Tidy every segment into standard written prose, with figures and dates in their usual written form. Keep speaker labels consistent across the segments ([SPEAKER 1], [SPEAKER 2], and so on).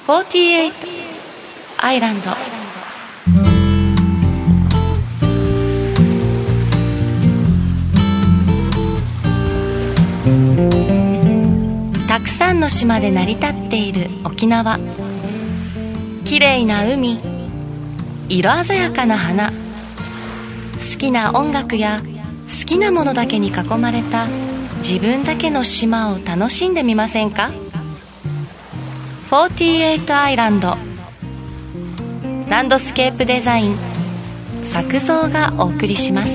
[SPEAKER 1] 48アイランド。たくさんの島で成り立っている沖縄。きれいな海、色鮮やかな花、好きな音楽や好きなものだけに囲まれた自分だけの島を楽しんでみませんか。48アイランド。ランドスケープデザイン作造がお送りします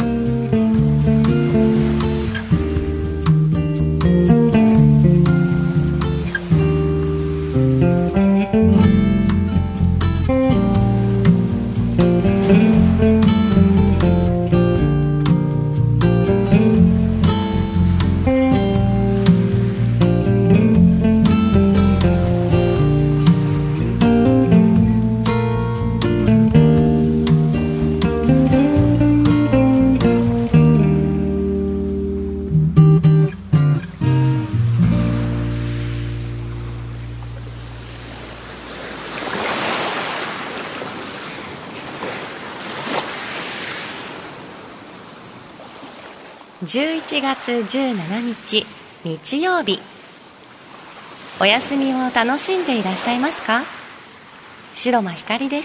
[SPEAKER 1] 。11月17日日曜日。お休みを楽しんでいらっしゃいますか。白間ひかりです。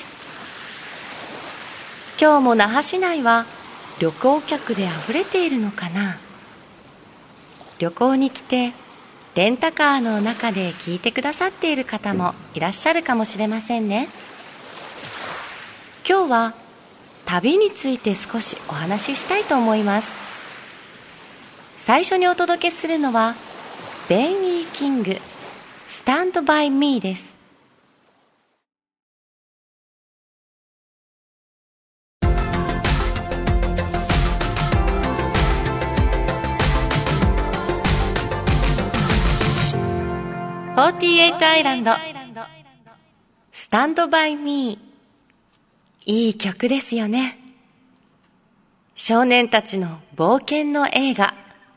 [SPEAKER 1] 今日も那覇市内は旅行客であふれているのかな。旅行に来てレンタカーの中で聞いてくださっている方もいらっしゃるかもしれませんね。今日は旅について少しお話ししたいと思います。最初にお届けするのはベン・イー・キングスタンドバイミーです。48アイランドスタンドバイミー。いい曲ですよね。少年たちの冒険の映画。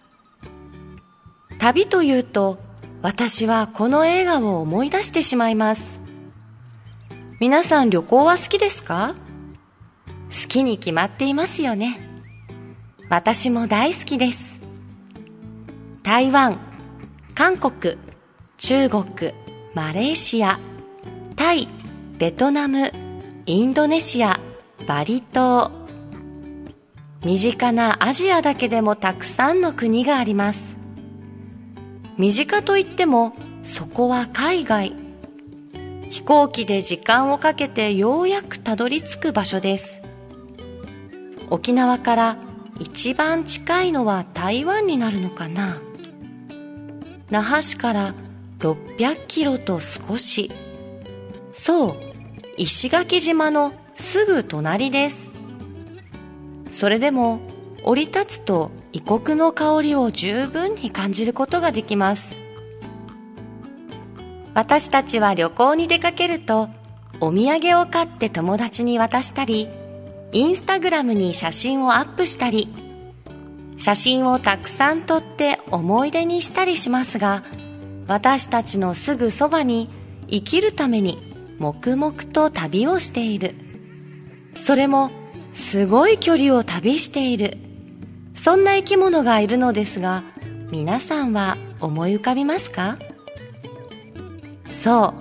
[SPEAKER 1] 旅というと私はこの映画を思い出してしまいます。皆さん旅行は好きですか。好きに決まっていますよね。私も大好きです。台湾、韓国、中国、マレーシア、タイ、ベトナム、インドネシア、バリ島。身近なアジアだけでもたくさんの国があります。身近といってもそこは海外。飛行機で時間をかけてようやくたどり着く場所です。沖縄から一番近いのは台湾になるのかな。那覇市から600キロと少し。そう、石垣島のすぐ隣です。それでも降り立つと異国の香りを十分に感じることができます。私たちは旅行に出かけるとお土産を買って友達に渡したり、インスタグラムに写真をアップしたり、写真をたくさん撮って思い出にしたりしますが、私たちのすぐそばに生きるために黙々と旅をしている。それもすごい距離を旅している。そんな生き物がいるのですが、皆さんは思い浮かびますか。そう、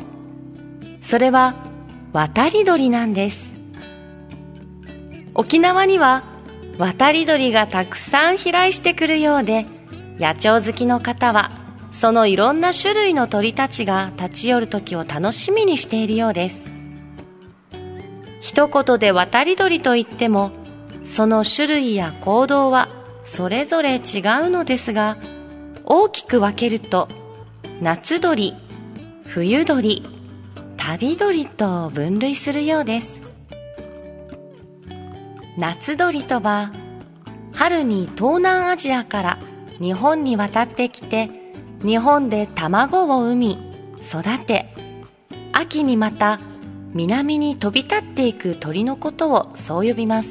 [SPEAKER 1] それは渡り鳥なんです。沖縄には渡り鳥がたくさん飛来してくるようで、野鳥好きの方はそのいろんな種類の鳥たちが立ち寄る時を楽しみにしているようです。一言で渡り鳥といっても、その種類や行動はそれぞれ違うのですが、大きく分けると夏鳥、冬鳥、旅鳥と分類するようです。夏鳥とは、春に東南アジアから日本に渡ってきて、日本で卵を産み育て、秋にまた南に飛び立っていく鳥のことをそう呼びます。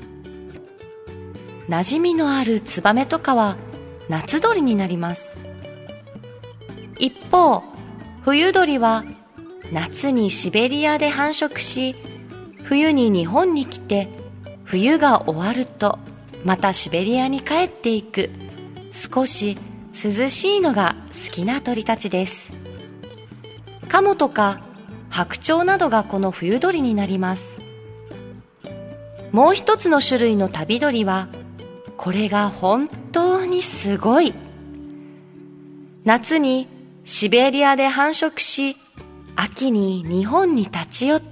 [SPEAKER 1] 馴染みのあるツバメとかは夏鳥になります。一方、冬鳥は夏にシベリアで繁殖し、冬に日本に来て、冬が終わるとまたシベリアに帰っていく、少し涼しいのが好きな鳥たちです。カモとか白鳥などがこの冬鳥になります。もう一つの種類の旅鳥は、これが本当にすごい。夏にシベリアで繁殖し、秋に日本に立ち寄って、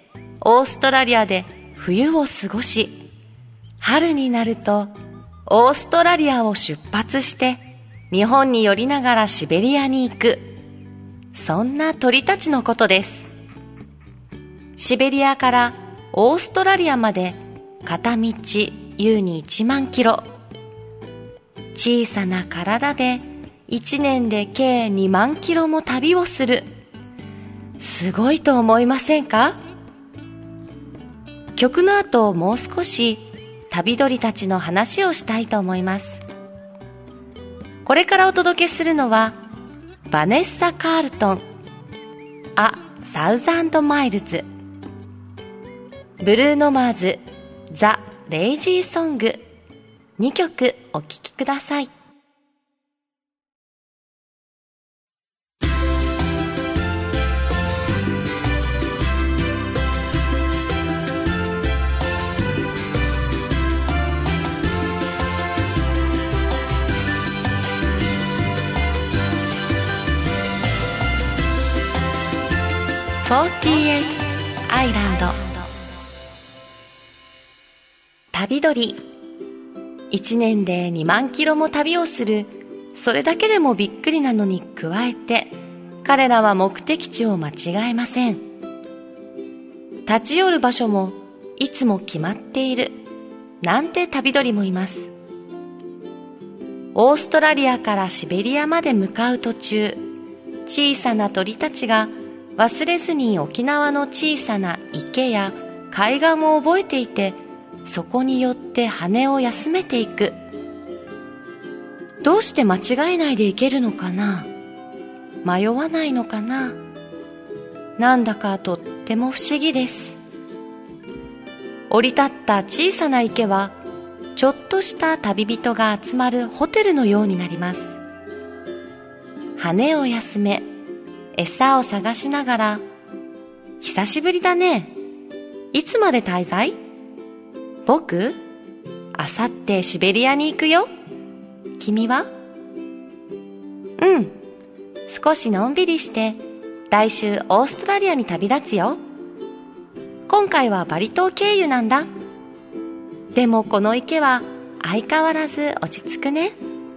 [SPEAKER 1] オーストラリアで冬を過ごし、春になるとオーストラリアを出発して日本に寄りながらシベリアに行く、そんな鳥たちのことです。シベリアからオーストラリアまで片道優に1万キロ。小さな体で1年で計2万キロも旅をする。すごいと思いませんか？曲の後もう少し旅鳥たちの話をしたいと思います。これからお届けするのはバネッサ・カールトン、A Thousand Miles、ブルーノマーズ、ザ・レイジーソング、2曲お聴きください。48アイランド。旅鳥。1年で2万キロも旅をする、それだけでもびっくりなのに加えて、彼らは目的地を間違えません。立ち寄る場所もいつも決まっている、なんて旅鳥もいます。オーストラリアからシベリアまで向かう途中、小さな鳥たちが忘れずに沖縄の小さな池や海岸を覚えていて、そこによって羽を休めていく。どうして間違えないでいけるのかな？迷わないのかな？なんだかとっても不思議です。降り立った小さな池は、ちょっとした旅人が集まるホテルのようになります。羽を休め、餌を探しながら、久しぶりだね。いつまで滞在？僕？あさってシベリアに行くよ。君は？うん。少しのんびりして、来週オーストラリアに旅立つよ。今回はバリ島経由なんだ。でもこの池は相変わらず落ち着くね。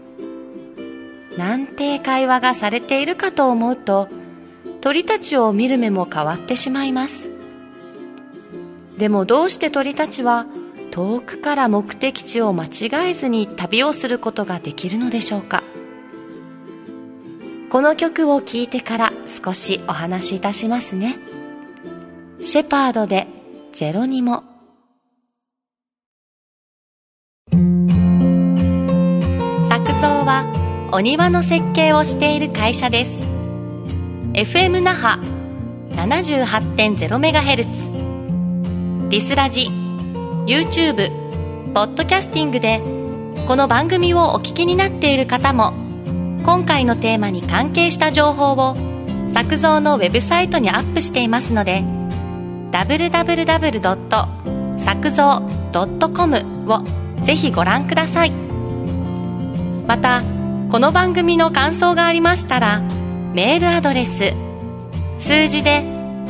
[SPEAKER 1] なんて会話がされているかと思うと、鳥たちを見る目も変わってしまいます。でもどうして鳥たちは遠くから目的地を間違えずに旅をすることができるのでしょうか。この曲を聴いてから少しお話しいたしますね。シェパードでジェロニモ。作造はお庭の設計をしている会社です。FM 那覇 78.0MHz、 リスラジ、 YouTube、 ポッドキャスティングでこの番組をお聞きになっている方も、今回のテーマに関係した情報を作造のウェブサイトにアップしていますので、 www. 作造 .com をぜひご覧ください。またこの番組の感想がありましたら、メールアドレス数字で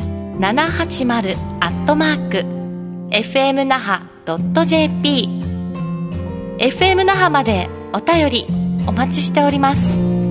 [SPEAKER 1] 780@fmnaha.jp、 FM 那覇までお便りお待ちしております。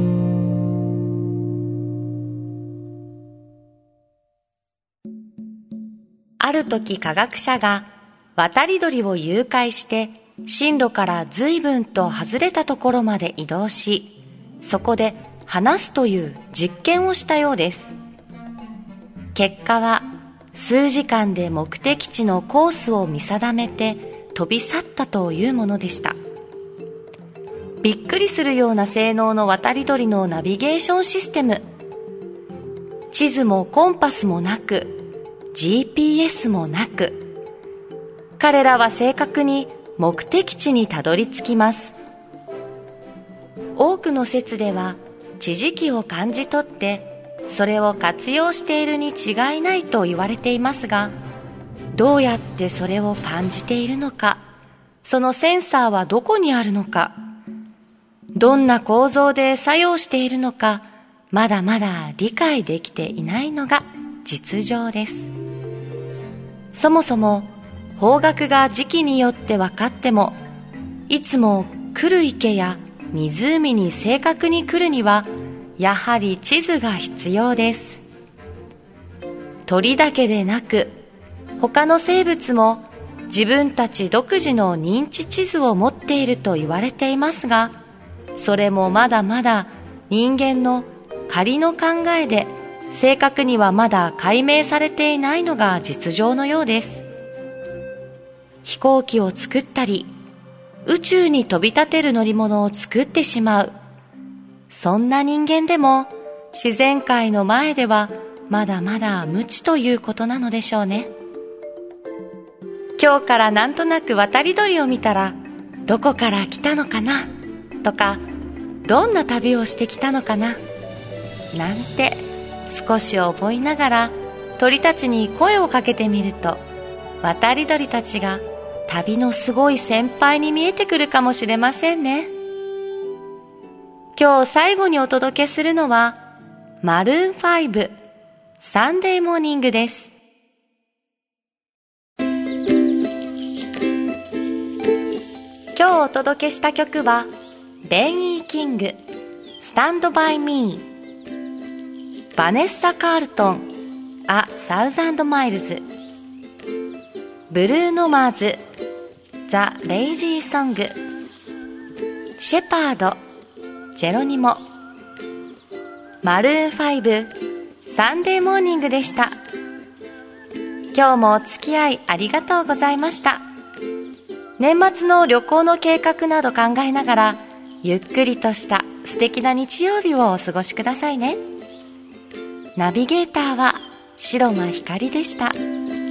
[SPEAKER 1] ある時科学者が渡り鳥を誘拐して進路から随分と外れたところまで移動し、そこで話すという実験をしたようです。結果は数時間で目的地のコースを見定めて飛び去ったというものでした。びっくりするような性能の渡り鳥のナビゲーションシステム。 地図もコンパスもなく、GPS もなく、彼らは正確に目的地にたどり着きます。多くの説では地磁気を感じ取ってそれを活用しているに違いないと言われていますが、どうやってそれを感じているのか、そのセンサーはどこにあるのか、どんな構造で作用しているのか、まだまだ理解できていないのが実情です。そもそも方角が時期によって分かっても、いつも来る池や湖に正確に来るにはやはり地図が必要です。鳥だけでなく他の生物も自分たち独自の認知地図を持っていると言われていますが、それもまだまだ人間の仮の考えで正確にはまだ解明されていないのが実情のようです。飛行機を作ったり宇宙に飛び立てる乗り物を作ってしまう、そんな人間でも自然界の前ではまだまだ無知ということなのでしょうね。今日からなんとなく渡り鳥を見たら、どこから来たのかなとか、どんな旅をしてきたのかななんて少し思いながら鳥たちに声をかけてみると、渡り鳥たちが旅のすごい先輩に見えてくるかもしれませんね。今日最後にお届けするのはマルーン5サンデーモーニングです。今日お届けした曲はベン・イー・キングスタンド・バイ・ミー、バネッサ・カールトンア・サウザンド・マイルズ、ブルーノマーズザ・レイジー・ソング、シェパードジェロニモ、マルーン5サンデーモーニングでした。今日もお付き合いありがとうございました。年末の旅行の計画など考えながらゆっくりとした素敵な日曜日をお過ごしくださいね。ナビゲーターは白間ひかりでした。